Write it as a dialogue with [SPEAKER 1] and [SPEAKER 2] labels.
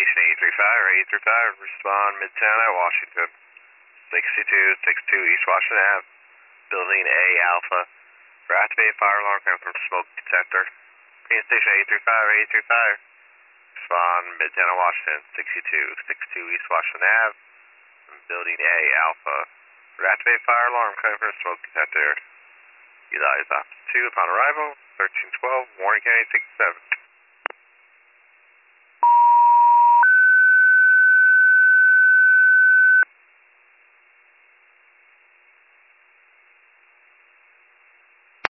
[SPEAKER 1] Station 835, respond Midtown at Washington. 6262 East Washington Ave, Building A Alpha. For activated fire alarm coming from smoke detector. Phoenix Station 835, respond Midtown at Washington. 6262 East Washington Ave, Building A Alpha. For activated fire alarm coming from smoke detector. Eli is opposite 2 upon arrival. 1312, Warren County 67.